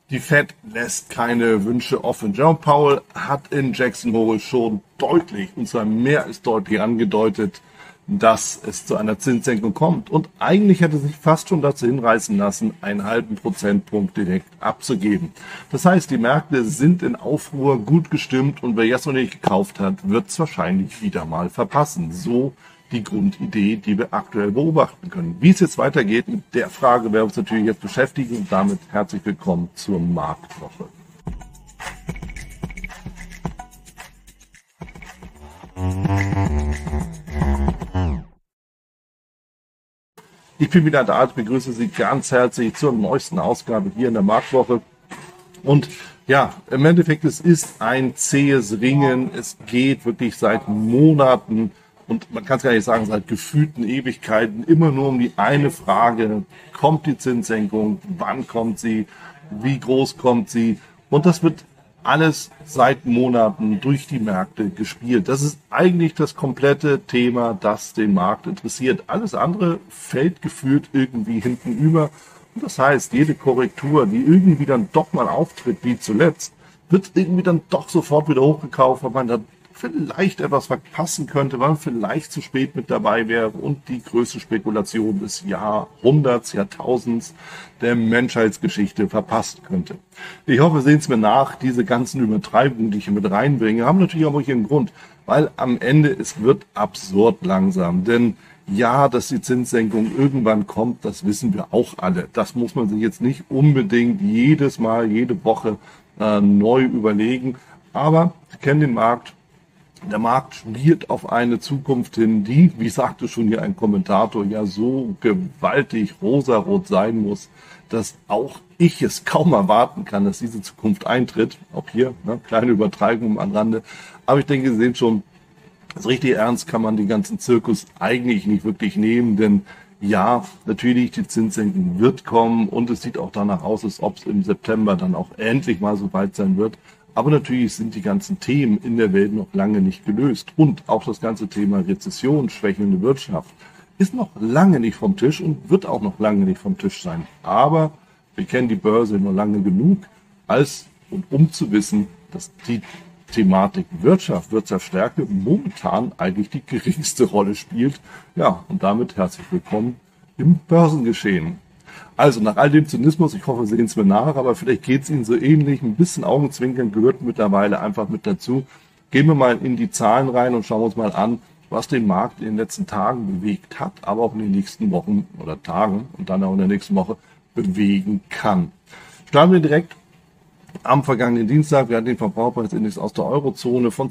Die Fed lässt keine Wünsche offen. Jerome Powell hat in Jackson Hole schon deutlich, und zwar mehr als deutlich angedeutet, dass es zu einer Zinssenkung kommt. Und eigentlich hätte sich fast schon dazu hinreißen lassen, einen halben Prozentpunkt direkt abzugeben. Das heißt, die Märkte sind in Aufruhr, gut gestimmt, und wer jetzt noch nicht gekauft hat, wird es wahrscheinlich wieder mal verpassen. So die Grundidee, die wir aktuell beobachten können. Wie es jetzt weitergeht, mit der Frage werden wir uns natürlich jetzt beschäftigen, und damit herzlich willkommen zur Marktwoche. Ich bin wieder da, ich begrüße Sie ganz herzlich zur neuesten Ausgabe hier in der Marktwoche. Und ja, im Endeffekt, es ist ein zähes Ringen. Es geht wirklich seit Monaten, und man kann es gar nicht sagen, seit gefühlten Ewigkeiten, immer nur um die eine Frage: Kommt die Zinssenkung? Wann kommt sie? Wie groß kommt sie? Und das wird alles seit Monaten durch die Märkte gespielt. Das ist eigentlich das komplette Thema, das den Markt interessiert. Alles andere fällt gefühlt irgendwie hinten über. Und das heißt, jede Korrektur, die irgendwie dann doch mal auftritt, wie zuletzt, wird irgendwie dann doch sofort wieder hochgekauft, weil man da vielleicht etwas verpassen könnte, weil man vielleicht zu spät mit dabei wäre und die größte Spekulation des Jahrhunderts, Jahrtausends der Menschheitsgeschichte verpasst könnte. Ich hoffe, sehen es mir nach, diese ganzen Übertreibungen, die ich hier mit reinbringe, haben natürlich auch ihren Grund, weil am Ende es wird absurd langsam, denn ja, dass die Zinssenkung irgendwann kommt, das wissen wir auch alle. Das muss man sich jetzt nicht unbedingt jedes Mal, jede Woche neu überlegen, aber Sie kennen den Markt. Der Markt spielt auf eine Zukunft hin, die, wie sagte schon hier ein Kommentator, ja so gewaltig rosarot sein muss, dass auch ich es kaum erwarten kann, dass diese Zukunft eintritt. Auch hier, kleine Übertreibung am Rande. Aber ich denke, Sie sehen schon, das richtig ernst kann man den ganzen Zirkus eigentlich nicht wirklich nehmen, denn ja, natürlich, die Zinssenkung wird kommen, und es sieht auch danach aus, als ob es im September dann auch endlich mal so weit sein wird. Aber natürlich sind die ganzen Themen in der Welt noch lange nicht gelöst. Und auch das ganze Thema Rezession, schwächelnde Wirtschaft ist noch lange nicht vom Tisch und wird auch noch lange nicht vom Tisch sein. Aber wir kennen die Börse noch lange genug, um zu wissen, dass die Thematik Wirtschaftsstärke momentan eigentlich die geringste Rolle spielt. Ja, und damit herzlich willkommen im Börsengeschehen. Also nach all dem Zynismus, ich hoffe, Sie sehen es mir nach, aber vielleicht geht es Ihnen so ähnlich. Ein bisschen Augenzwinkern gehört mittlerweile einfach mit dazu. Gehen wir mal in die Zahlen rein und schauen uns mal an, was den Markt in den letzten Tagen bewegt hat, aber auch in den nächsten Wochen oder Tagen und dann auch in der nächsten Woche bewegen kann. Starten wir direkt am vergangenen Dienstag. Wir hatten den Verbraucherpreisindex aus der Eurozone. Von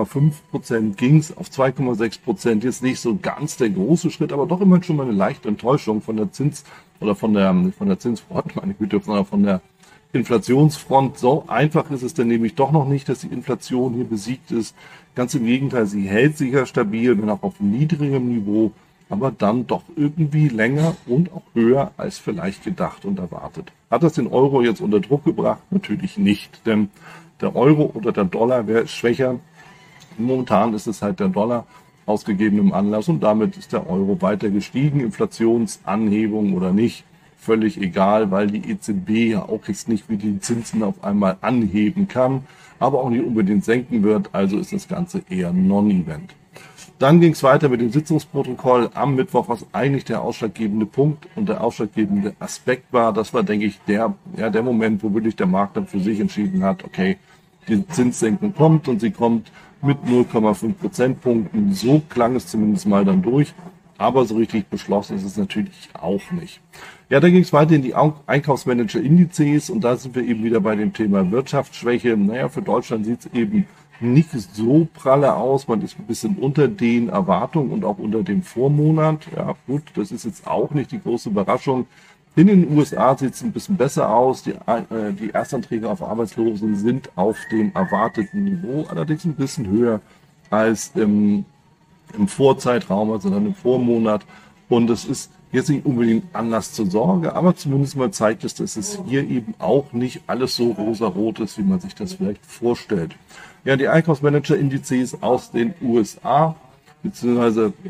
2,5% ging es auf 2,6%. Jetzt nicht so ganz der große Schritt, aber doch immerhin schon mal eine leichte Enttäuschung von der von der Zinsfront, meine Güte, sondern von der Inflationsfront. So einfach ist es dann nämlich doch noch nicht, dass die Inflation hier besiegt ist. Ganz im Gegenteil, sie hält sich ja stabil, wenn auch auf niedrigem Niveau, aber dann doch irgendwie länger und auch höher als vielleicht gedacht und erwartet. Hat das den Euro jetzt unter Druck gebracht? Natürlich nicht, denn der Euro oder der Dollar wäre schwächer. Momentan ist es halt der Dollar aus gegebenem Anlass, und damit ist der Euro weiter gestiegen. Inflationsanhebung oder nicht, völlig egal, weil die EZB ja auch jetzt nicht wie die Zinsen auf einmal anheben kann, aber auch nicht unbedingt senken wird. Also ist das Ganze eher Non-Event. Dann ging es weiter mit dem Sitzungsprotokoll am Mittwoch, was eigentlich der ausschlaggebende Punkt und der ausschlaggebende Aspekt war. Das war, denke ich, der Moment, wo wirklich der Markt dann für sich entschieden hat, okay, die Zinssenkung kommt, und sie kommt mit 0,5 Prozentpunkten. So klang es zumindest mal dann durch. Aber so richtig beschlossen ist es natürlich auch nicht. Ja, dann ging es weiter in die Einkaufsmanager-Indizes, und da sind wir eben wieder bei dem Thema Wirtschaftsschwäche. Naja, für Deutschland sieht es eben nicht so pralle aus. Man ist ein bisschen unter den Erwartungen und auch unter dem Vormonat. Ja gut, das ist jetzt auch nicht die große Überraschung. In den USA sieht es ein bisschen besser aus. Die Erstanträge auf Arbeitslosen sind auf dem erwarteten Niveau, allerdings ein bisschen höher als im Vorzeitraum, also dann im Vormonat. Und es ist jetzt nicht unbedingt Anlass zur Sorge, aber zumindest mal zeigt es, dass es hier eben auch nicht alles so rosarot ist, wie man sich das vielleicht vorstellt. Ja, die Einkaufsmanager-Indizes aus den USA, beziehungsweise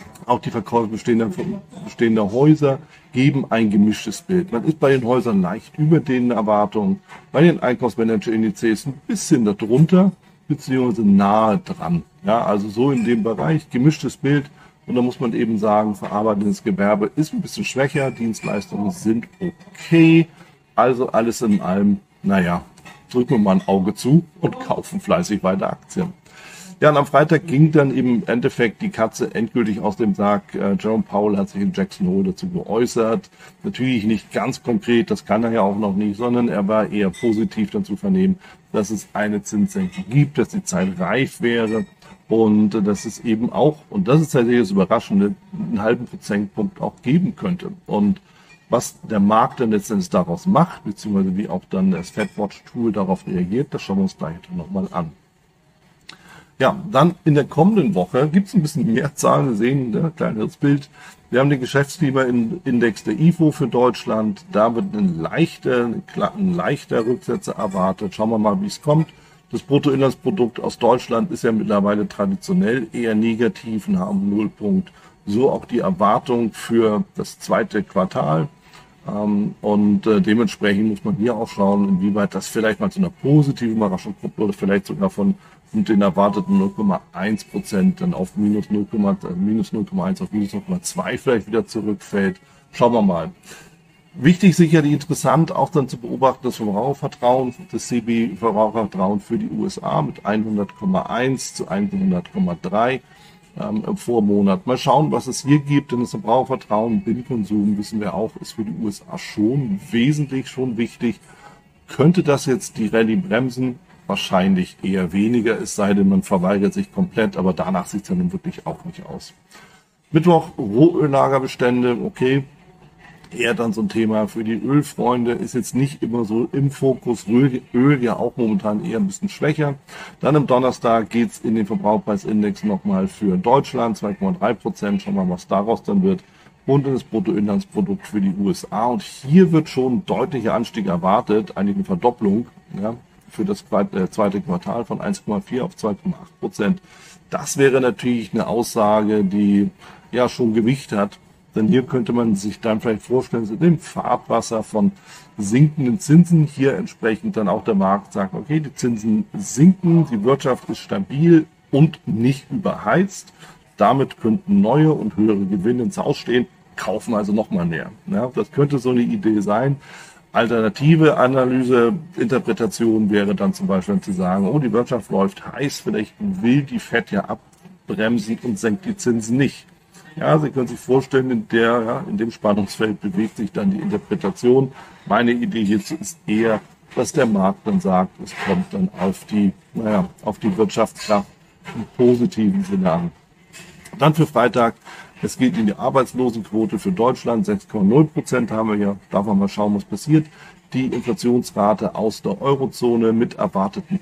Auch die Verkäufe bestehender Häuser geben ein gemischtes Bild. Man ist bei den Häusern leicht über den Erwartungen, bei den Einkaufsmanager-Indizes ein bisschen darunter, beziehungsweise nahe dran. Ja, also so in dem Bereich, gemischtes Bild. Und da muss man eben sagen, verarbeitendes Gewerbe ist ein bisschen schwächer, Dienstleistungen sind okay. Also alles in allem, naja, drücken wir mal ein Auge zu und kaufen fleißig weiter Aktien. Ja, und am Freitag ging dann im Endeffekt die Katze endgültig aus dem Sack. Jerome Powell hat sich in Jackson Hole dazu geäußert. Natürlich nicht ganz konkret, das kann er ja auch noch nicht, sondern er war eher positiv dann zu vernehmen, dass es eine Zinssenkung gibt, dass die Zeit reif wäre und dass es eben auch, und das ist tatsächlich das Überraschende, einen halben Prozentpunkt auch geben könnte. Und was der Markt dann letztendlich daraus macht, beziehungsweise wie auch dann das FedWatch-Tool darauf reagiert, das schauen wir uns gleich nochmal an. Ja, dann in der kommenden Woche gibt es ein bisschen mehr Zahlen. Wir sehen ein kleineres Bild. Wir haben den Geschäftsklimaindex der IFO für Deutschland. Da wird ein leichter Rücksetzer erwartet. Schauen wir mal, wie es kommt. Das Bruttoinlandsprodukt aus Deutschland ist ja mittlerweile traditionell eher negativ und haben Nullpunkt. So auch die Erwartung für das zweite Quartal. Dementsprechend muss man hier auch schauen, inwieweit das vielleicht mal zu einer positiven Überraschung kommt oder vielleicht sogar von den erwarteten 0,1% dann auf minus 0,1 auf minus 0,2 vielleicht wieder zurückfällt. Schauen wir mal. Wichtig, sicherlich interessant, auch dann zu beobachten, das Verbrauchervertrauen, das CB-Verbrauchervertrauen für die USA mit 100,1 zu 100,3 im Vormonat. Mal schauen, was es hier gibt, denn das Verbrauchervertrauen, Billigkonsum, wissen wir auch, ist für die USA schon wichtig. Könnte das jetzt die Rallye bremsen? Wahrscheinlich eher weniger, es sei denn, man verweigert sich komplett, aber danach sieht es ja nun wirklich auch nicht aus. Mittwoch, Rohöllagerbestände, okay, eher dann so ein Thema für die Ölfreunde, ist jetzt nicht immer so im Fokus, Öl ja auch momentan eher ein bisschen schwächer. Dann am Donnerstag geht's in den Verbraucherpreisindex nochmal für Deutschland, 2,3%, schauen wir mal, was daraus dann wird. Und das Bruttoinlandsprodukt für die USA. Und hier wird schon ein deutlicher Anstieg erwartet, eigentlich eine Verdopplung, ja, für das zweite Quartal von 1,4 auf 2,8%. Das wäre natürlich eine Aussage, die ja schon Gewicht hat. Denn hier könnte man sich dann vielleicht vorstellen, so im Fahrtwasser von sinkenden Zinsen, hier entsprechend dann auch der Markt sagt, okay, die Zinsen sinken, die Wirtschaft ist stabil und nicht überheizt. Damit könnten neue und höhere Gewinne ins Haus stehen, kaufen also nochmal mehr. Ja, das könnte so eine Idee sein. Alternative Analyse, Interpretation wäre dann zum Beispiel zu sagen, oh, die Wirtschaft läuft heiß, vielleicht will die FED ja abbremsen und senkt die Zinsen nicht. Ja, Sie können sich vorstellen, in dem Spannungsfeld bewegt sich dann die Interpretation. Meine Idee hierzu ist eher, dass der Markt dann sagt, es kommt dann auf die Wirtschaftskraft im positiven Sinne an. Dann für Freitag, es geht in die Arbeitslosenquote für Deutschland, 6,0% haben wir ja, darf man mal schauen, was passiert. Die Inflationsrate aus der Eurozone mit erwarteten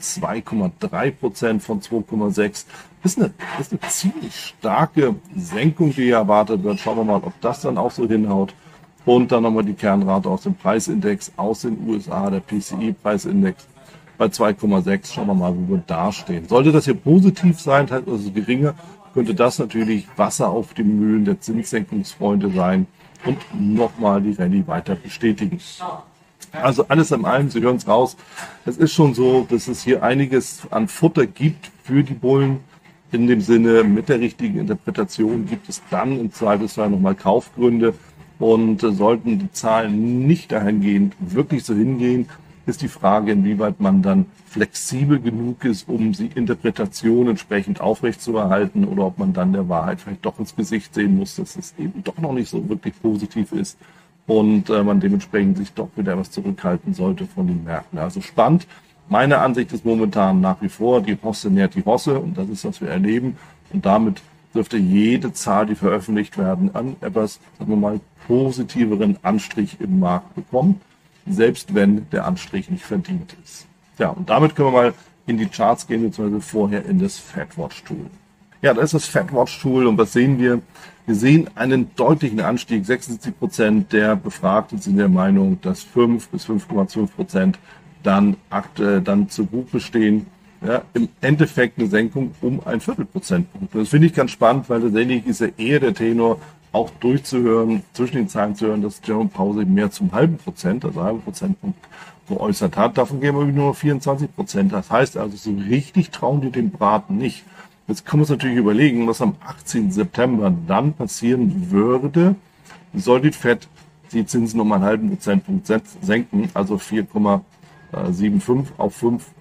2,3% von 2,6. Ist eine ziemlich starke Senkung, die hier erwartet wird. Schauen wir mal, ob das dann auch so hinhaut. Und dann nochmal die Kernrate aus dem Preisindex aus den USA, der PCI-Preisindex bei 2,6. Schauen wir mal, wo wir da stehen. Sollte das hier positiv sein, also geringer, könnte das natürlich Wasser auf die Mühlen der Zinssenkungsfreunde sein und nochmal die Rallye weiter bestätigen. Also alles in allem, Sie hören es raus, es ist schon so, dass es hier einiges an Futter gibt für die Bullen. In dem Sinne, mit der richtigen Interpretation gibt es dann im Zweifelsfall nochmal Kaufgründe. Und sollten die Zahlen nicht dahingehend wirklich so hingehen, ist die Frage, inwieweit man dann flexibel genug ist, um die Interpretation entsprechend aufrechtzuerhalten oder ob man dann der Wahrheit vielleicht doch ins Gesicht sehen muss, dass es eben doch noch nicht so wirklich positiv ist und man dementsprechend sich doch wieder was zurückhalten sollte von den Märkten. Also spannend. Meine Ansicht ist momentan nach wie vor, die Hosse nährt die Hosse und das ist, was wir erleben. Und damit dürfte jede Zahl, die veröffentlicht werden, an etwas, sagen wir mal, positiveren Anstrich im Markt bekommen, selbst wenn der Anstrich nicht verdient ist. Ja, und damit können wir mal in die Charts gehen, beziehungsweise vorher in das FedWatch-Tool. Ja, da ist das FedWatch-Tool und was sehen wir? Wir sehen einen deutlichen Anstieg. 76% der Befragten sind der Meinung, dass 5 bis 5,5% dann zu Buche stehen. ja, im Endeffekt eine Senkung um ein Viertelprozentpunkt. Das finde ich ganz spannend, weil tatsächlich ist ja eher der Tenor, auch durchzuhören, zwischen den Zeilen zu hören, dass Jerome Powell mehr zum halben Prozent, also halben Prozentpunkt geäußert hat. Davon geben wir nur noch 24%. Das heißt also, so richtig trauen die dem Braten nicht. Jetzt können wir uns natürlich überlegen, was am 18. September dann passieren würde, soll die Fed die Zinsen um einen halben Prozentpunkt senken, also 4,75 auf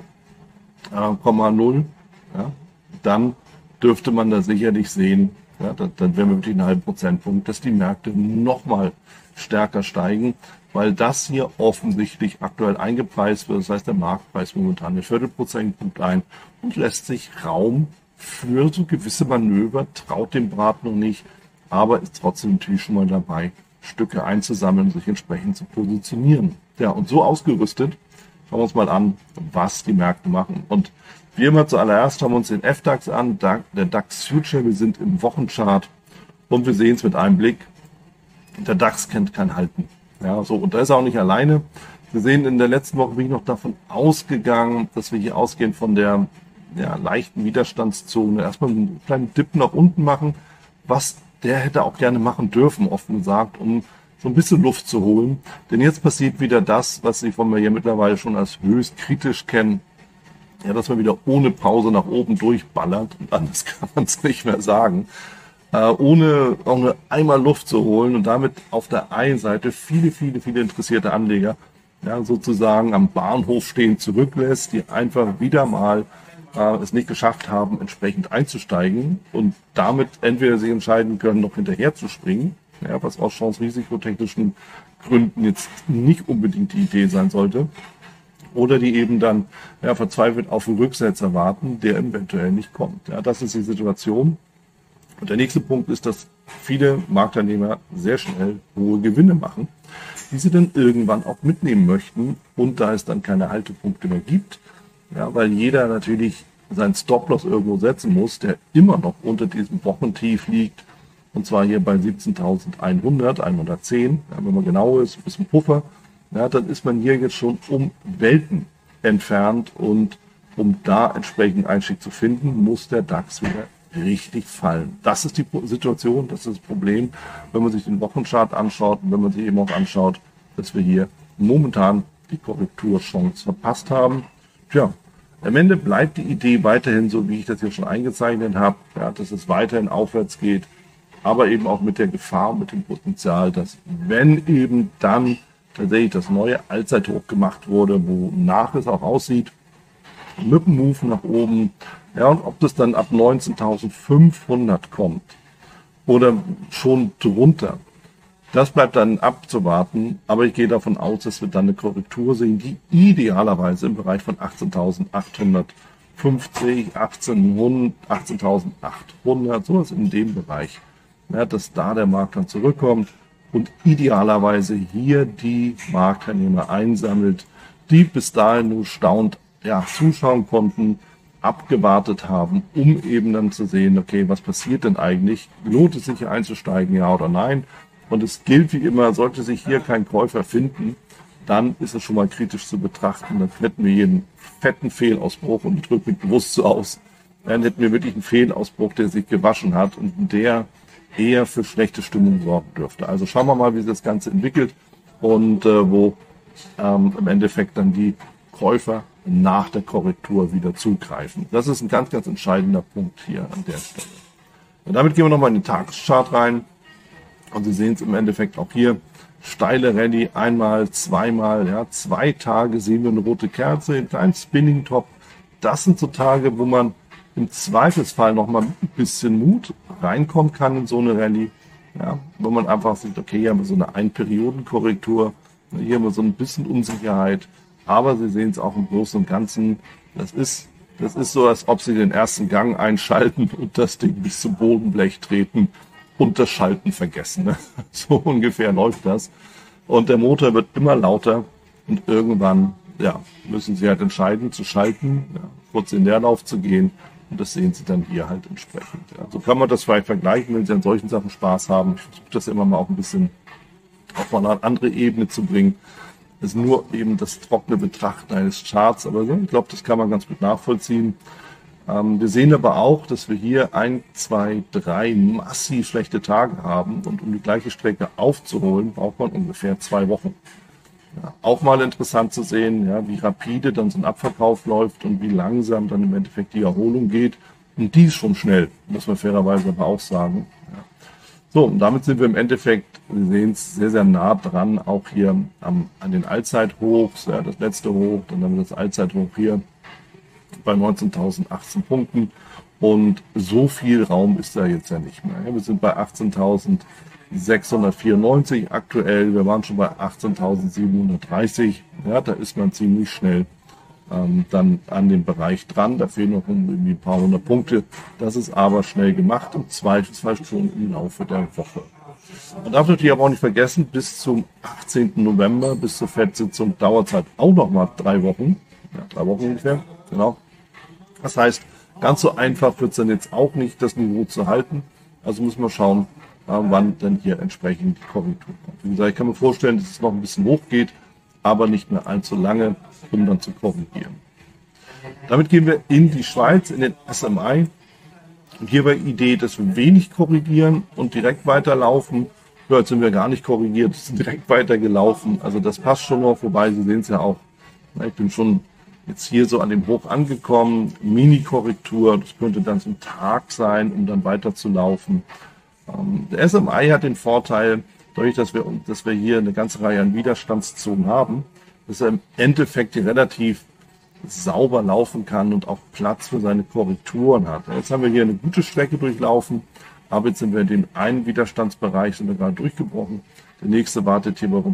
5,0. Ja, dann dürfte man da sicherlich sehen, ja, dann wären wir wirklich einen halben Prozentpunkt, dass die Märkte nochmal stärker steigen, weil das hier offensichtlich aktuell eingepreist wird. Das heißt, der Marktpreis momentan einen Viertelprozentpunkt ein und lässt sich Raum für so gewisse Manöver, traut dem Braten noch nicht, aber ist trotzdem natürlich schon mal dabei, Stücke einzusammeln und sich entsprechend zu positionieren. Ja, und so ausgerüstet, schauen wir uns mal an, was die Märkte machen. Und wie immer zuallererst schauen wir uns den FDAX an, der DAX Future, wir sind im Wochenchart und wir sehen es mit einem Blick, der DAX kennt kein Halten. Ja, so, und da ist er auch nicht alleine. Wir sehen, in der letzten Woche bin ich noch davon ausgegangen, dass wir hier ausgehend von der leichten Widerstandszone erstmal einen kleinen Dip nach unten machen, was der hätte auch gerne machen dürfen, offen gesagt, um so ein bisschen Luft zu holen. Denn jetzt passiert wieder das, was Sie von mir hier mittlerweile schon als höchst kritisch kennen, ja, dass man wieder ohne Pause nach oben durchballert, und anders kann man es nicht mehr sagen, ohne auch nur einmal Luft zu holen und damit auf der einen Seite viele interessierte Anleger ja, sozusagen am Bahnhof stehen zurücklässt, die einfach wieder mal es nicht geschafft haben, entsprechend einzusteigen und damit entweder sich entscheiden können, noch hinterher zu springen, ja, was aus chance-risikotechnischen Gründen jetzt nicht unbedingt die Idee sein sollte, oder die eben dann ja, verzweifelt auf einen Rücksetzer warten, der eventuell nicht kommt. Ja, das ist die Situation. Und der nächste Punkt ist, dass viele Marktteilnehmer sehr schnell hohe Gewinne machen, die sie dann irgendwann auch mitnehmen möchten und da es dann keine Haltepunkte mehr gibt, ja, weil jeder natürlich seinen Stop-Loss irgendwo setzen muss, der immer noch unter diesem Wochentief liegt, und zwar hier bei 17.100, 110, ja, wenn man genau ist, ein bisschen Puffer, ja, dann ist man hier jetzt schon um Welten entfernt und um da entsprechend Einstieg zu finden, muss der DAX wieder richtig fallen. Das ist die Situation, das ist das Problem, wenn man sich den Wochenchart anschaut und wenn man sich eben auch anschaut, dass wir hier momentan die Korrekturchance verpasst haben. Tja, am Ende bleibt die Idee weiterhin so, wie ich das hier schon eingezeichnet habe, ja, dass es weiterhin aufwärts geht, aber eben auch mit der Gefahr, mit dem Potenzial, dass wenn eben dann tatsächlich das neue Allzeithoch gemacht wurde, wonach es auch aussieht, mit dem Move nach oben, ja, und ob das dann ab 19.500 kommt oder schon drunter, das bleibt dann abzuwarten, aber ich gehe davon aus, dass wir dann eine Korrektur sehen, die idealerweise im Bereich von 18.850, 18.800, sowas in dem Bereich, ja, dass da der Markt dann zurückkommt und idealerweise hier die Marktteilnehmer einsammelt, die bis dahin nur staunt ja, zuschauen konnten, abgewartet haben, um eben dann zu sehen, okay, was passiert denn eigentlich? Lohnt es sich hier einzusteigen, ja oder nein? Und es gilt wie immer, sollte sich hier kein Käufer finden, dann ist es schon mal kritisch zu betrachten. Dann hätten wir hier einen fetten Fehlausbruch und ich drücke mich bewusst so aus. Dann hätten wir wirklich einen Fehlausbruch, der sich gewaschen hat und der eher für schlechte Stimmung sorgen dürfte. Also schauen wir mal, wie sich das Ganze entwickelt und wo im Endeffekt dann die Käufer nach der Korrektur wieder zugreifen. Das ist ein ganz entscheidender Punkt hier an der Stelle. Und damit gehen wir nochmal in den Tageschart rein. Und Sie sehen es im Endeffekt auch hier. Steile Rallye, einmal, zweimal, ja, 2 Tage sehen wir eine rote Kerze, einen kleinen Spinning Top. Das sind so Tage, wo man im Zweifelsfall nochmal ein bisschen Mut reinkommen kann in so eine Rallye. Ja, wo man einfach sieht, okay, hier haben wir so eine Einperiodenkorrektur, hier haben wir so ein bisschen Unsicherheit. Aber Sie sehen es auch im Großen und Ganzen, das ist so, als ob Sie den ersten Gang einschalten und das Ding bis zum Bodenblech treten und das Schalten vergessen. Ne? So ungefähr läuft das. Und der Motor wird immer lauter und irgendwann ja, müssen Sie halt entscheiden zu schalten, ja, kurz in Leerlauf zu gehen und das sehen Sie dann hier halt entsprechend. Ja. So kann man das vielleicht vergleichen, wenn Sie an solchen Sachen Spaß haben. Ich versuche das immer mal auch ein bisschen auf mal eine andere Ebene zu bringen. ist nur eben das trockene Betrachten eines Charts, aber ich glaube, das kann man ganz gut nachvollziehen. Wir sehen aber auch, dass wir hier 1, 2, 3 massiv schlechte Tage haben und um die gleiche Strecke aufzuholen, braucht man ungefähr 2 Wochen. Ja, auch mal interessant zu sehen, ja, wie rapide dann so ein Abverkauf läuft und wie langsam dann im Endeffekt die Erholung geht. Und die ist schon schnell, muss man fairerweise aber auch sagen. Ja. So, und damit sind wir im Endeffekt, wir sehen es, sehr, sehr nah dran, auch hier an den Allzeithochs, ja, das letzte Hoch, dann haben wir das Allzeithoch hier bei 19.018 Punkten. Und so viel Raum ist da jetzt ja nicht mehr. Ja, wir sind bei 18.694 aktuell, wir waren schon bei 18.730. Ja, da ist man ziemlich schnell dann an dem Bereich dran. Da fehlen noch irgendwie ein paar hundert Punkte. Das ist aber schnell gemacht, im Zweifelsfall schon im Laufe der Woche. Man darf natürlich aber auch nicht vergessen, bis zum 18. November, bis zur FED-Sitzung, dauert es halt auch noch mal 3 Wochen. Ja, 3 Wochen ungefähr, genau. Das heißt, ganz so einfach wird es dann jetzt auch nicht, das Niveau zu halten. Also müssen wir schauen, wann dann hier entsprechend die Korrektur kommt. Wie gesagt, ich kann mir vorstellen, dass es noch ein bisschen hoch geht, aber nicht mehr allzu lange, um dann zu korrigieren. Damit gehen wir in die Schweiz, in den SMI. Und hier war die Idee, dass wir wenig korrigieren und direkt weiterlaufen. Ja, jetzt sind wir gar nicht korrigiert, sind direkt weitergelaufen. Also das passt schon noch, wobei Sie sehen es ja auch. Ich bin schon jetzt hier so an dem Hoch angekommen. Mini-Korrektur, das könnte dann zum Tag sein, um dann weiter zu laufen. Der SMI hat den Vorteil, dadurch, dass wir hier eine ganze Reihe an Widerstandszonen haben, dass er im Endeffekt hier relativ sauber laufen kann und auch Platz für seine Korrekturen hat. Jetzt haben wir hier eine gute Strecke durchlaufen, aber jetzt sind wir in den einen Widerstandsbereich, sind wir gerade durchgebrochen. Der nächste wartet hier bei rund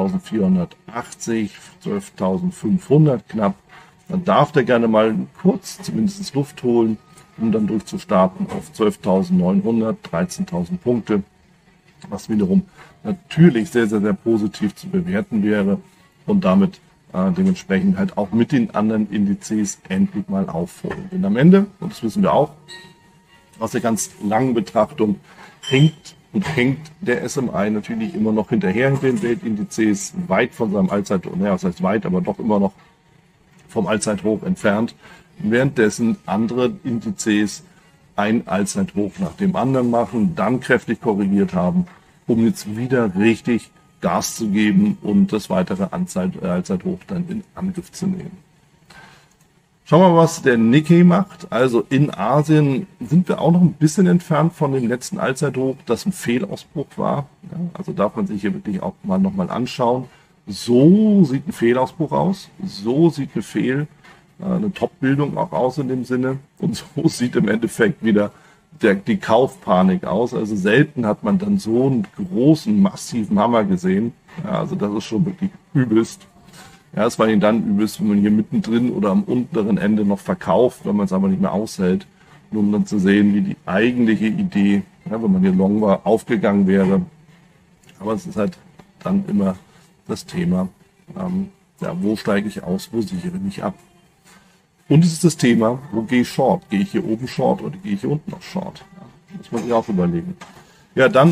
12.480, 12.500 knapp. Dann darf der gerne mal kurz zumindest Luft holen, um dann durchzustarten auf 12.900, 13.000 Punkte, was wiederum natürlich sehr, sehr, sehr positiv zu bewerten wäre und damit dementsprechend halt auch mit den anderen Indizes endlich mal aufholen. Denn am Ende, und das wissen wir auch, aus der ganz langen Betrachtung, hängt der SMI natürlich immer noch hinterher hinter den Weltindizes, weit von seinem Allzeithoch, naja, das heißt weit, aber doch immer noch vom Allzeithoch entfernt, währenddessen andere Indizes ein Allzeithoch nach dem anderen machen, dann kräftig korrigiert haben, um jetzt wieder richtig Gas zu geben und das weitere Allzeithoch dann in Angriff zu nehmen. Schauen wir mal, was der Nikkei macht. Also in Asien sind wir auch noch ein bisschen entfernt von dem letzten Allzeithoch, das ein Fehlausbruch war. Ja, also darf man sich hier wirklich auch mal nochmal anschauen. So sieht ein Fehlausbruch aus. So sieht eine Top-Bildung auch aus in dem Sinne. Und so sieht im Endeffekt wieder die Kaufpanik aus. Also selten hat man dann so einen großen, massiven Hammer gesehen. Ja, also das ist schon wirklich übelst. Ja, es war dann übelst, wenn man hier mittendrin oder am unteren Ende noch verkauft, wenn man es aber nicht mehr aushält. Nur um dann zu sehen, wie die eigentliche Idee, ja, wenn man hier long war, aufgegangen wäre. Aber es ist halt dann immer das Thema, ja, wo steige ich aus, wo sichere ich mich ab. Und es ist das Thema, wo gehe ich short? Gehe ich hier oben short oder gehe ich hier unten noch short? Ja, muss man sich auch überlegen. Ja, dann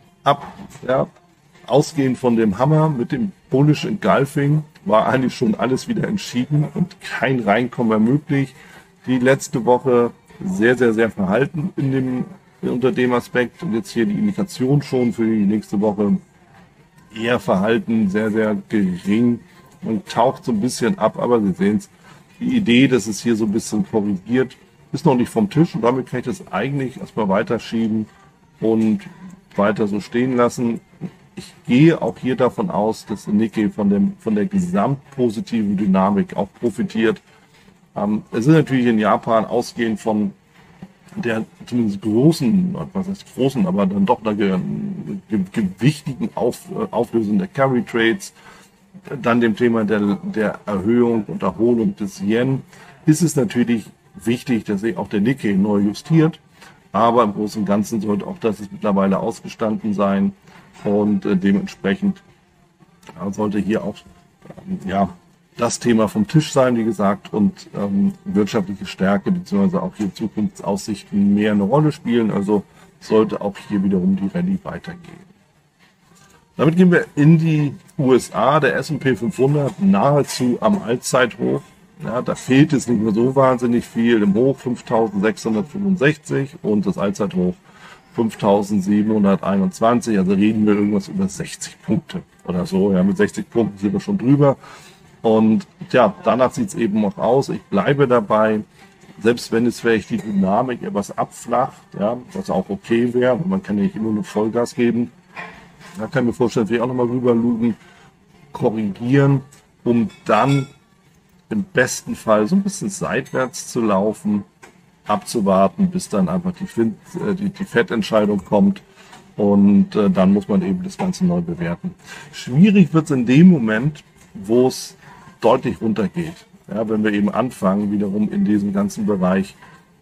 ausgehend von dem Hammer mit dem Bullish Engulfing war eigentlich schon alles wieder entschieden und kein Reinkommen mehr möglich. Die letzte Woche sehr, sehr, sehr verhalten unter dem Aspekt und jetzt hier die Indikation schon für die nächste Woche eher verhalten, sehr, sehr gering. Man taucht so ein bisschen ab, aber Sie sehen es, die Idee, dass es hier so ein bisschen korrigiert, ist noch nicht vom Tisch und damit kann ich das eigentlich erstmal weiterschieben und weiter so stehen lassen. Ich gehe auch hier davon aus, dass der Nikkei von der gesamtpositiven Dynamik auch profitiert. Es ist natürlich in Japan ausgehend von der zumindest großen, was heißt großen, aber dann doch einer gewichtigen Auflösung der Carry Trades, dann dem Thema der Erhöhung und Erholung des Yen, ist es natürlich wichtig, dass sich auch der Nikkei neu justiert. Aber im Großen und Ganzen sollte auch das mittlerweile ausgestanden sein. Und dementsprechend sollte hier auch das Thema vom Tisch sein, wie gesagt, und wirtschaftliche Stärke bzw. auch hier Zukunftsaussichten mehr eine Rolle spielen. Also sollte auch hier wiederum die Rallye weitergehen. Damit gehen wir in die USA, der S&P 500 nahezu am Allzeithoch. Ja, da fehlt es nicht mehr so wahnsinnig viel. Im Hoch 5.665 und das Allzeithoch 5.721. Also reden wir irgendwas über 60 Punkte oder so. Ja, mit 60 Punkten sind wir schon drüber. Und ja, danach sieht es eben noch aus. Ich bleibe dabei, selbst wenn es vielleicht die Dynamik etwas abflacht, ja, was auch okay wäre, man kann ja nicht immer nur Vollgas geben. Da kann ich mir vorstellen, dass wir auch nochmal rüberlugen, korrigieren, um dann im besten Fall so ein bisschen seitwärts zu laufen, abzuwarten, bis dann einfach die Fettentscheidung kommt und dann muss man eben das Ganze neu bewerten. Schwierig wird es in dem Moment, wo es deutlich runtergeht. Ja, wenn wir eben anfangen, wiederum in diesem ganzen Bereich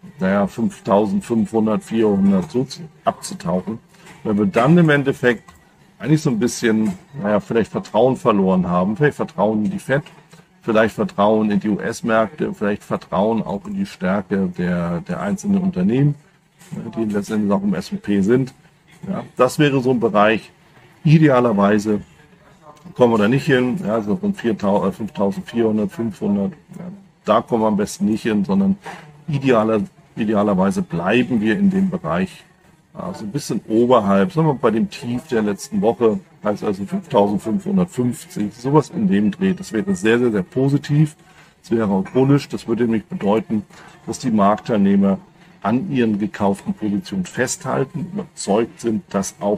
5.500, 400 so abzutauchen. Wenn wir dann im Endeffekt eigentlich so ein bisschen, vielleicht Vertrauen verloren haben, vielleicht Vertrauen in die Fed, vielleicht Vertrauen in die US-Märkte, vielleicht Vertrauen auch in die Stärke der einzelnen Unternehmen, die letztendlich auch im S&P sind. Ja, das wäre so ein Bereich, idealerweise kommen wir da nicht hin, ja, so rund 5.400, 500, ja, da kommen wir am besten nicht hin, sondern idealerweise bleiben wir in dem Bereich, also ein bisschen oberhalb, sagen wir bei dem Tief der letzten Woche, heißt also 5.550, sowas in dem Dreh. Das wäre sehr, sehr, sehr positiv. Das wäre auch bullish. Das würde nämlich bedeuten, dass die Marktteilnehmer an ihren gekauften Positionen festhalten, überzeugt sind, dass auch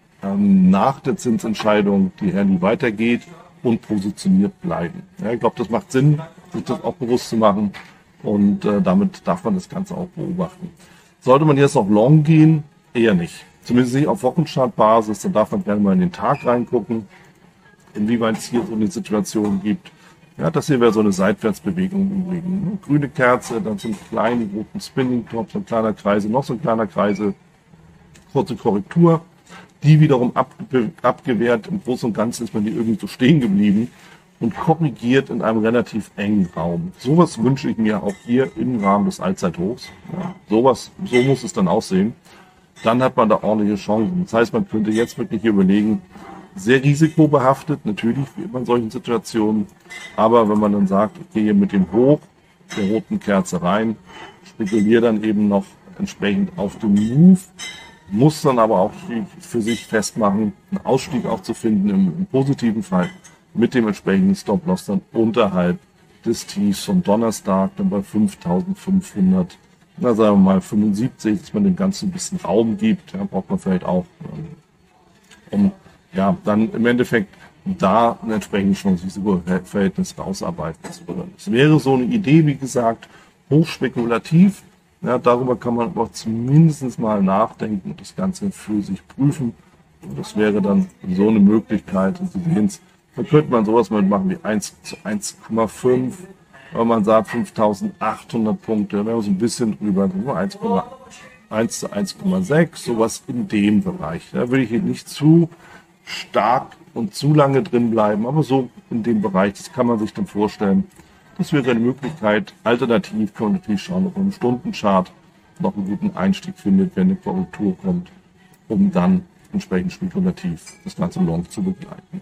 nach der Zinsentscheidung die Rallye weitergeht und positioniert bleiben. Ja, ich glaube, das macht Sinn, sich das auch bewusst zu machen und damit darf man das Ganze auch beobachten. Sollte man jetzt noch long gehen? Eher nicht. Zumindest nicht auf Wochenchartbasis, dann darf man gerne mal in den Tag reingucken, inwieweit es hier so eine Situation gibt. Ja, das hier wäre so eine Seitwärtsbewegung im Übrigen. Eine grüne Kerze, dann so einen kleinen roten Spinning-Top, so ein kleiner Kreisel, noch so ein kleiner Kreisel, kurze Korrektur. Die wiederum abgewehrt, im Großen und Ganzen ist man hier irgendwie so stehen geblieben und korrigiert in einem relativ engen Raum. Sowas wünsche ich mir auch hier im Rahmen des Allzeithochs. Ja, so muss es dann aussehen. Dann hat man da ordentliche Chancen. Das heißt, man könnte jetzt wirklich überlegen, sehr risikobehaftet, natürlich wie immer in solchen Situationen, aber wenn man dann sagt, ich gehe hier mit dem Hoch der roten Kerze rein, spekuliere dann eben noch entsprechend auf den Move, muss dann aber auch für sich festmachen, einen Ausstieg auch zu finden im positiven Fall mit dem entsprechenden Stop-Loss dann unterhalb des Tiefs von Donnerstag, dann bei 5.500, na sagen wir mal 75, dass man dem Ganzen ein bisschen Raum gibt, ja, braucht man vielleicht auch, um ja dann im Endeffekt da ein entsprechendes Chance-Risiko-Verhältnis rausarbeiten zu können. Das wäre so eine Idee, wie gesagt, hochspekulativ. Ja, darüber kann man aber zumindest mal nachdenken und das Ganze für sich prüfen. Und das wäre dann so eine Möglichkeit. Da könnte man sowas mitmachen wie 1 zu 1,5, wenn man sagt 5.800 Punkte, wenn man so ein bisschen drüber, 1 zu 1,6, sowas in dem Bereich. Da würde ich hier nicht zu stark und zu lange drin bleiben, aber so in dem Bereich, das kann man sich dann vorstellen. Das wäre eine Möglichkeit. Alternativ kann man natürlich schauen, ob man im Stundenchart noch einen guten Einstieg findet, wenn eine Korrektur kommt, um dann entsprechend spekulativ das ganze Long zu begleiten.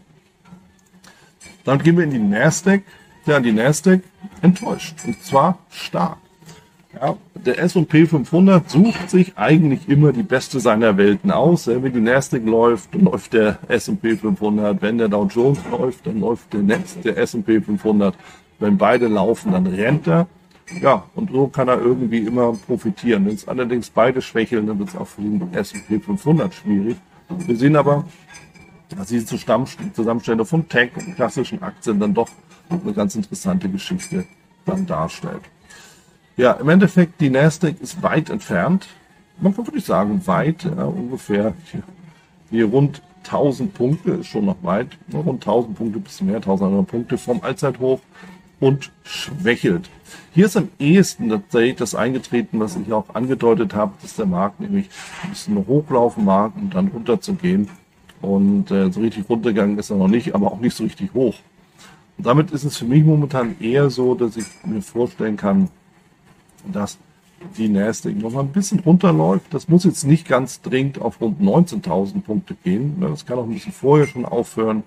Dann gehen wir in die Nasdaq. Ja, die Nasdaq enttäuscht. Und zwar stark. Ja, der S&P 500 sucht sich eigentlich immer die beste seiner Welten aus. Wenn die Nasdaq läuft, dann läuft der S&P 500. Wenn der Dow Jones läuft, dann läuft der S&P 500. Wenn beide laufen, dann rennt er. Ja, und so kann er irgendwie immer profitieren. Wenn es allerdings beide schwächeln, dann wird es auch für den S&P 500 schwierig. Wir sehen aber, dass diese Zusammenstellung von Tech und klassischen Aktien dann doch eine ganz interessante Geschichte dann darstellt. Ja, im Endeffekt, die Nasdaq ist weit entfernt. Man kann wirklich sagen, weit, ja, ungefähr hier rund 1000 Punkte, ist schon noch weit, rund 1000 Punkte, bisschen mehr, 1100 Punkte vom Allzeithoch und schwächelt. Hier ist am ehesten tatsächlich das eingetreten, was ich auch angedeutet habe, dass der Markt nämlich ein bisschen hochlaufen mag, um dann runterzugehen. Und so richtig runtergegangen ist er noch nicht, aber auch nicht so richtig hoch. Und damit ist es für mich momentan eher so, dass ich mir vorstellen kann, dass die Nasdaq noch mal ein bisschen runterläuft. Das muss jetzt nicht ganz dringend auf rund 19.000 Punkte gehen. Das kann auch ein bisschen vorher schon aufhören.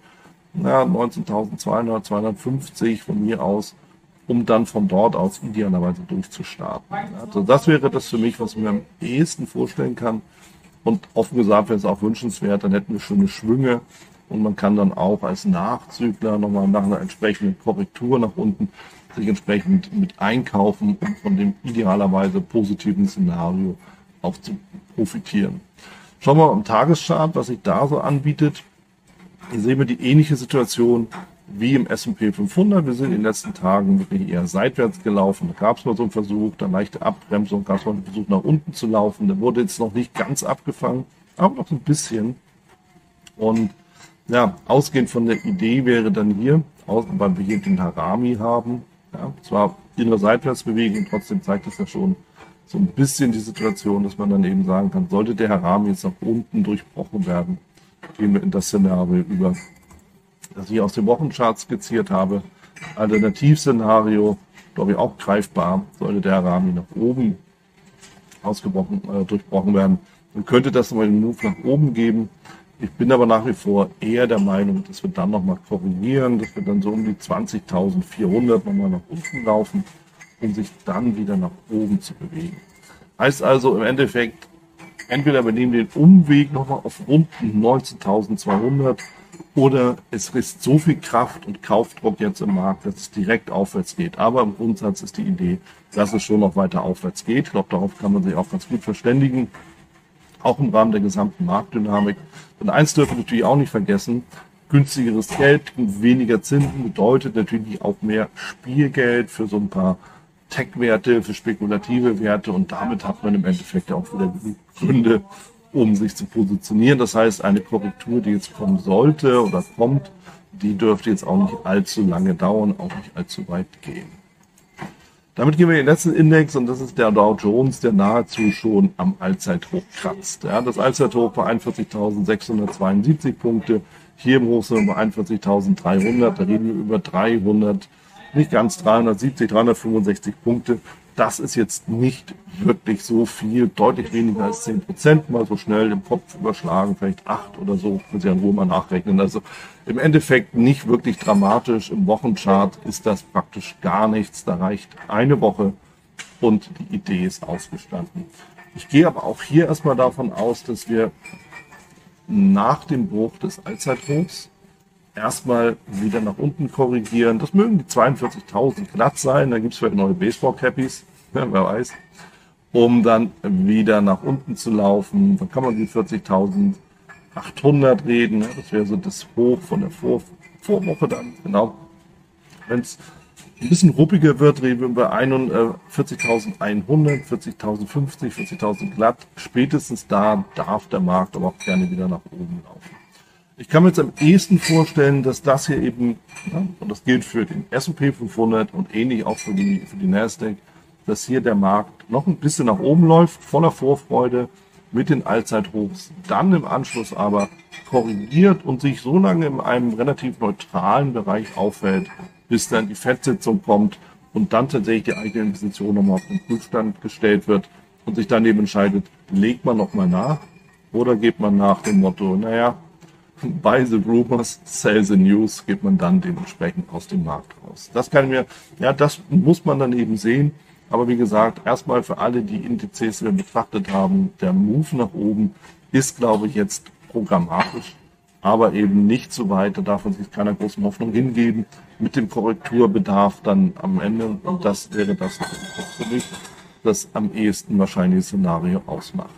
19.200, 250 von mir aus, um dann von dort aus idealerweise durchzustarten. Also das wäre das für mich, was ich mir am ehesten vorstellen kann. Und offen gesagt wäre es auch wünschenswert, dann hätten wir schöne Schwünge und man kann dann auch als Nachzügler nochmal nach einer entsprechenden Korrektur nach unten sich entsprechend mit einkaufen, um von dem idealerweise positiven Szenario auch zu profitieren. Schauen wir mal am Tageschart, was sich da so anbietet. Hier sehen wir die ähnliche Situation wie im S&P 500. Wir sind in den letzten Tagen wirklich eher seitwärts gelaufen. Da gab es mal so einen Versuch, dann leichte Abbremsung, gab es mal einen Versuch nach unten zu laufen. Der wurde jetzt noch nicht ganz abgefangen, aber noch ein bisschen. Und ja, ausgehend von der Idee wäre dann hier, weil wir hier den Harami haben, ja, zwar in der Seitwärtsbewegung, trotzdem zeigt es ja schon so ein bisschen die Situation, dass man dann eben sagen kann, sollte der Harami jetzt nach unten durchbrochen werden, gehen wir in das Szenario über, das ich aus dem Wochenchart skizziert habe. Alternativszenario, glaube ich, auch greifbar. Sollte der Harami nach oben durchbrochen werden, dann könnte das nochmal einen Move nach oben geben. Ich bin aber nach wie vor eher der Meinung, dass wir dann nochmal korrigieren, dass wir dann so um die 20.400 nochmal nach unten laufen, um sich dann wieder nach oben zu bewegen. Heißt also im Endeffekt, entweder wir nehmen den Umweg nochmal auf rund 19.200 oder es ist so viel Kraft und Kaufdruck jetzt im Markt, dass es direkt aufwärts geht. Aber im Grundsatz ist die Idee, dass es schon noch weiter aufwärts geht. Ich glaube, darauf kann man sich auch ganz gut verständigen, auch im Rahmen der gesamten Marktdynamik. Und eins dürfen wir natürlich auch nicht vergessen, günstigeres Geld, weniger Zinsen bedeutet natürlich auch mehr Spielgeld für so ein paar Tech-Werte, für spekulative Werte und damit hat man im Endeffekt auch wieder Gründe, um sich zu positionieren. Das heißt, eine Korrektur, die jetzt kommen sollte oder kommt, die dürfte jetzt auch nicht allzu lange dauern, auch nicht allzu weit gehen. Damit gehen wir in den letzten Index und das ist der Dow Jones, der nahezu schon am Allzeithoch kratzt. Ja, das Allzeithoch war 41.672 Punkte. Hier im Hoch sind wir bei 41.300. Da reden wir über 300, nicht ganz 370, 365 Punkte. Das ist jetzt nicht wirklich so viel, deutlich weniger als 10%, mal so schnell im Kopf überschlagen, vielleicht 8 oder so, können Sie ja in Ruhe mal nachrechnen. Also im Endeffekt nicht wirklich dramatisch. Im Wochenchart ist das praktisch gar nichts. Da reicht eine Woche und die Idee ist ausgestanden. Ich gehe aber auch hier erstmal davon aus, dass wir nach dem Bruch des Allzeithochs erstmal wieder nach unten korrigieren. Das mögen die 42.000 glatt sein, da gibt es vielleicht neue Baseball-Cappies, ja, wer weiß, um dann wieder nach unten zu laufen. Dann kann man die 40.800 reden, ja, das wäre so das Hoch von der Vorwoche dann, genau. Wenn es ein bisschen ruppiger wird, reden wir über 40.100, 40.050, 40.000 glatt. Spätestens da darf der Markt aber auch gerne wieder nach oben laufen. Ich kann mir jetzt am ehesten vorstellen, dass das hier eben, ja, und das gilt für den S&P 500 und ähnlich auch für die Nasdaq, dass hier der Markt noch ein bisschen nach oben läuft, voller Vorfreude mit den Allzeithochs, dann im Anschluss aber korrigiert und sich so lange in einem relativ neutralen Bereich aufhält, bis dann die FED-Sitzung kommt und dann tatsächlich die eigene Investition nochmal auf den Prüfstand gestellt wird und sich dann eben entscheidet, legt man nochmal nach oder geht man nach dem Motto, naja, buy the rumors, sell the news, geht man dann dementsprechend aus dem Markt raus. Das kann mir, ja, das muss man dann eben sehen. Aber wie gesagt, erstmal für alle, die Indizes wir betrachtet haben, der Move nach oben ist, glaube ich, jetzt programmatisch, aber eben nicht so weit. Da darf man sich keiner großen Hoffnung hingeben. Mit dem Korrekturbedarf dann am Ende, und das wäre das für mich, das am ehesten wahrscheinliche Szenario ausmacht.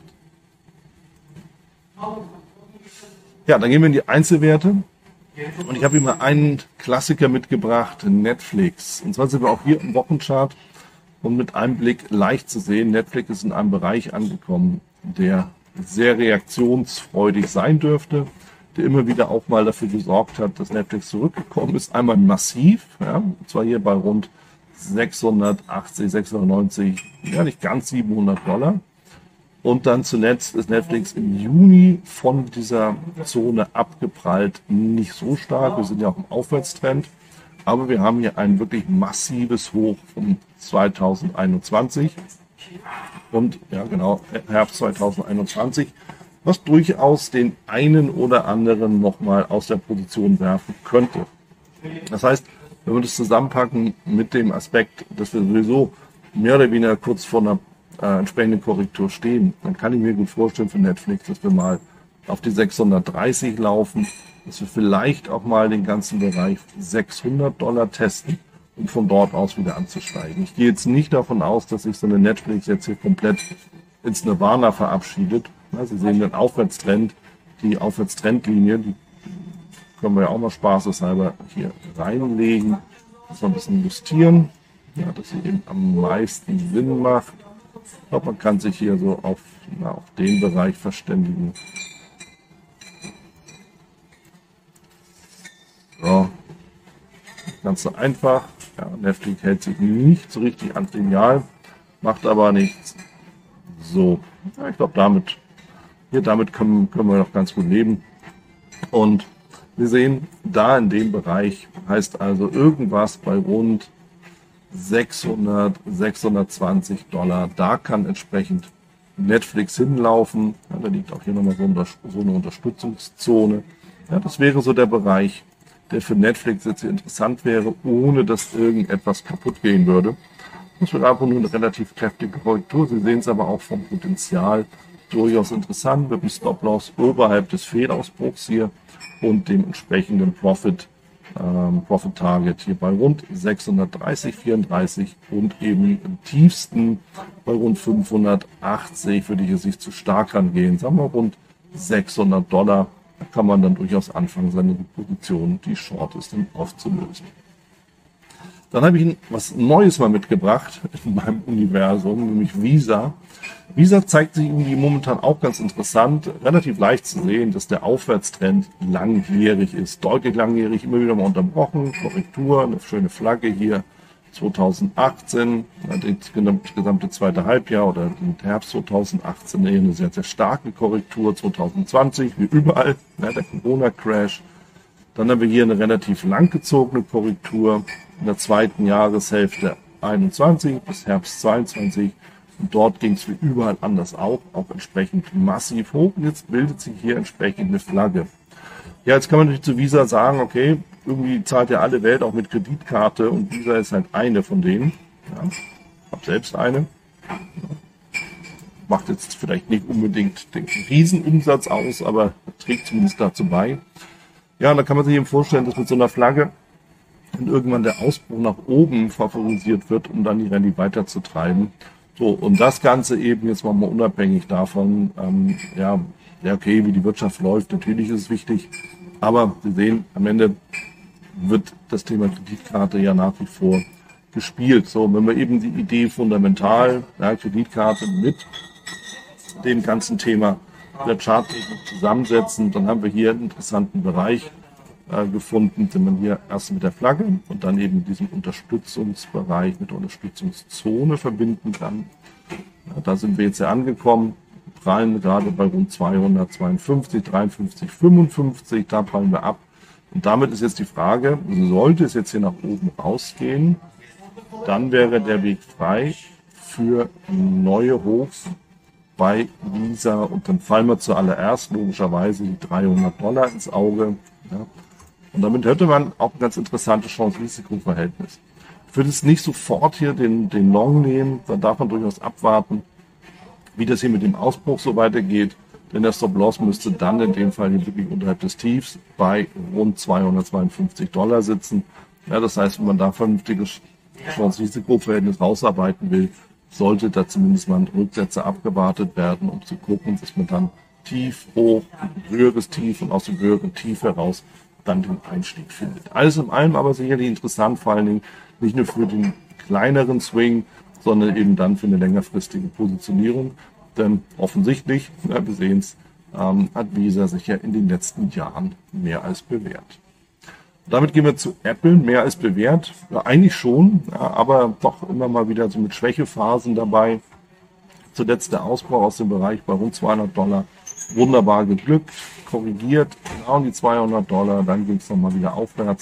Ja, dann gehen wir in die Einzelwerte. Und ich habe hier mal einen Klassiker mitgebracht, Netflix. Und zwar sind wir auch hier im Wochenchart und mit einem Blick leicht zu sehen, Netflix ist in einem Bereich angekommen, der sehr reaktionsfreudig sein dürfte, der immer wieder auch mal dafür gesorgt hat, dass Netflix zurückgekommen ist. Einmal massiv, ja, und zwar hier bei rund 680, 690, ja nicht ganz $700. Und dann zuletzt ist Netflix im Juni von dieser Zone abgeprallt. Nicht so stark, wir sind ja auch im Aufwärtstrend. Aber wir haben hier ein wirklich massives Hoch von 2021. Und ja genau, Herbst 2021, was durchaus den einen oder anderen nochmal aus der Position werfen könnte. Das heißt, wenn wir das zusammenpacken mit dem Aspekt, dass wir sowieso mehr oder weniger kurz vor einer entsprechenden Korrektur stehen, dann kann ich mir gut vorstellen für Netflix, dass wir mal auf die 630 laufen, dass wir vielleicht auch mal den ganzen Bereich $600 testen, um von dort aus wieder anzusteigen. Ich gehe jetzt nicht davon aus, dass sich so eine Netflix jetzt hier komplett ins Nirvana verabschiedet. Sie sehen den Aufwärtstrend, die Aufwärtstrendlinie, die können wir ja auch mal spaßeshalber hier reinlegen, dass wir ein bisschen justieren, ja, dass sie eben am meisten Sinn macht. Ich glaube, man kann sich hier so auf den Bereich verständigen. So, ganz so einfach. Ja, Netflix hält sich nicht so richtig ans Lineal, macht aber nichts. So, ja, ich glaube, damit können wir noch ganz gut leben. Und wir sehen, da in dem Bereich heißt also irgendwas bei rund 600, $620. Da kann entsprechend Netflix hinlaufen. Ja, da liegt auch hier nochmal so eine Unterstützungszone. Ja, das wäre so der Bereich, der für Netflix jetzt hier interessant wäre, ohne dass irgendetwas kaputt gehen würde. Das wird einfach nur eine relativ kräftige Korrektur. Sie sehen es aber auch vom Potenzial durchaus interessant, mit dem Stop-Loss oberhalb des Fehlausbruchs hier und dem entsprechenden Profit Target hier bei rund 630,34 und eben im tiefsten bei rund 580 würde ich jetzt nicht zu stark rangehen, sagen wir rund $600. Da kann man dann durchaus anfangen, seine Position, die Short ist, dann aufzulösen. Dann habe ich Ihnen was Neues mal mitgebracht in meinem Universum, nämlich Visa. Visa zeigt sich irgendwie momentan auch ganz interessant, relativ leicht zu sehen, dass der Aufwärtstrend langjährig ist, deutlich langjährig, immer wieder mal unterbrochen, Korrektur, eine schöne Flagge hier 2018, das gesamte zweite Halbjahr oder den Herbst 2018 eine sehr, sehr starke Korrektur, 2020 wie überall, der Corona-Crash. Dann haben wir hier eine relativ langgezogene Korrektur in der zweiten Jahreshälfte 21 bis Herbst 22. Und dort ging es wie überall anders auch entsprechend massiv hoch. Und jetzt bildet sich hier entsprechend eine Flagge. Ja, jetzt kann man natürlich zu Visa sagen, okay, irgendwie zahlt ja alle Welt auch mit Kreditkarte und Visa ist halt eine von denen. Ja, ich habe selbst eine. Macht jetzt vielleicht nicht unbedingt den Riesenumsatz aus, aber trägt zumindest dazu bei. Ja, und da kann man sich eben vorstellen, dass mit so einer Flagge und irgendwann der Ausbruch nach oben favorisiert wird, um dann die Rallye weiterzutreiben. So, und das Ganze eben jetzt mal unabhängig davon, okay, wie die Wirtschaft läuft, natürlich ist es wichtig, aber Sie sehen, am Ende wird das Thema Kreditkarte ja nach wie vor gespielt. So, wenn wir eben die Idee fundamental, Kreditkarte mit dem ganzen Thema der Charttechnik zusammensetzen, dann haben wir hier einen interessanten Bereich gefunden, den man hier erst mit der Flagge und dann eben diesem Unterstützungsbereich mit der Unterstützungszone verbinden kann. Ja, da sind wir jetzt ja angekommen, prallen gerade bei rund 252, 53, 55, da prallen wir ab. Und damit ist jetzt die Frage, sollte es jetzt hier nach oben rausgehen, dann wäre der Weg frei für neue Hochs bei Visa und dann fallen wir zuallererst logischerweise die $300 ins Auge. Ja. Und damit hätte man auch ein ganz interessantes Chance-Risiko-Verhältnis. Ich würde es nicht sofort hier den Long nehmen, da darf man durchaus abwarten, wie das hier mit dem Ausbruch so weitergeht, denn der Stop-Loss müsste dann in dem Fall hier wirklich unterhalb des Tiefs bei rund $252 sitzen. Ja, das heißt, wenn man da vernünftiges Chance-Risiko-Verhältnis rausarbeiten will, sollte da zumindest mal Rücksätze abgewartet werden, um zu gucken, dass man dann tief, hoch, höheres Tief und aus dem höheren Tief heraus dann den Einstieg findet. Alles in allem aber sicherlich interessant, vor allen Dingen nicht nur für den kleineren Swing, sondern eben dann für eine längerfristige Positionierung. Denn offensichtlich, wir sehen es, hat Visa sich ja in den letzten Jahren mehr als bewährt. Damit gehen wir zu Apple, mehr als bewährt. Ja, eigentlich schon, ja, aber doch immer mal wieder so mit Schwächephasen dabei. Zuletzt der Ausbruch aus dem Bereich bei rund $200. Wunderbar geglückt, korrigiert, genau die $200. Dann ging es nochmal wieder aufwärts.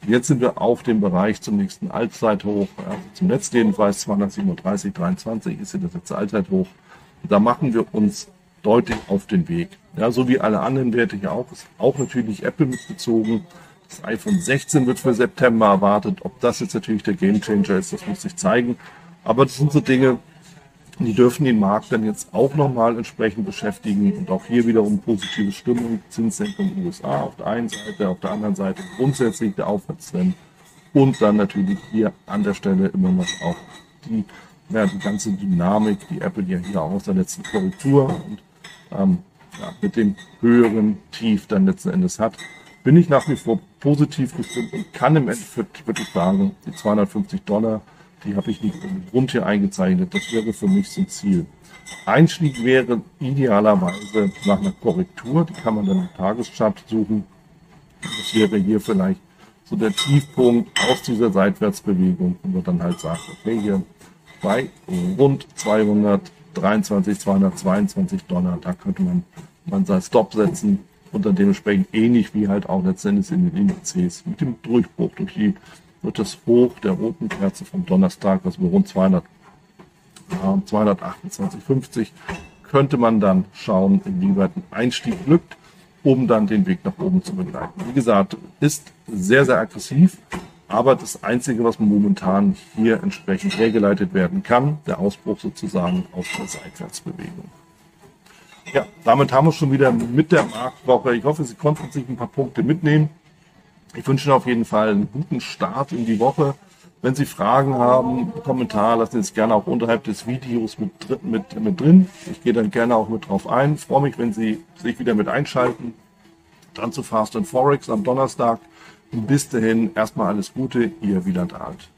Jetzt sind wir auf dem Bereich zum nächsten Allzeithoch, also zum letzten jedenfalls 237,23 ist hier das letzte Allzeithoch. Da machen wir uns deutlich auf den Weg. Ja, so wie alle anderen Werte hier auch, ist auch natürlich Apple mitbezogen. Das iPhone 16 wird für September erwartet. Ob das jetzt natürlich der Gamechanger ist, das muss sich zeigen. Aber das sind so Dinge, die dürfen den Markt dann jetzt auch nochmal entsprechend beschäftigen. Und auch hier wiederum positive Stimmung, Zinssenkung in den USA auf der einen Seite, auf der anderen Seite grundsätzlich der Aufwärtstrend. Und dann natürlich hier an der Stelle immer noch auch die ganze Dynamik, die Apple ja hier auch aus der letzten Korrektur und mit dem höheren Tief dann letzten Endes hat, bin ich nach wie vor positiv gestimmt und kann im Endeffekt wirklich sagen, die $250, die habe ich nicht im Grund hier eingezeichnet. Das wäre für mich so ein Ziel. Einstieg wäre idealerweise nach einer Korrektur, die kann man dann im Tageschart suchen. Das wäre hier vielleicht so der Tiefpunkt aus dieser Seitwärtsbewegung, wo man dann halt sagt, okay, hier bei rund 223, $222, da könnte man seinen Stop setzen und dann dementsprechend ähnlich wie halt auch letztendlich in den Indizes mit dem Durchbruch durch das Hoch der roten Kerze vom Donnerstag, was wir rund 228,50, könnte man dann schauen, inwieweit ein Einstieg glückt, um dann den Weg nach oben zu begleiten. Wie gesagt, ist sehr, sehr aggressiv, aber das Einzige, was momentan hier entsprechend hergeleitet werden kann, der Ausbruch sozusagen aus der Seitwärtsbewegung. Ja, damit haben wir schon wieder mit der Marktwoche. Ich hoffe, Sie konnten sich ein paar Punkte mitnehmen. Ich wünsche Ihnen auf jeden Fall einen guten Start in die Woche. Wenn Sie Fragen haben, Kommentar, lassen Sie es gerne auch unterhalb des Videos mit drin. Ich gehe dann gerne auch mit drauf ein. Ich freue mich, wenn Sie sich wieder mit einschalten. Dann zu Fast and Forex am Donnerstag. Bis dahin erstmal alles Gute, Ihr Wieland Alt.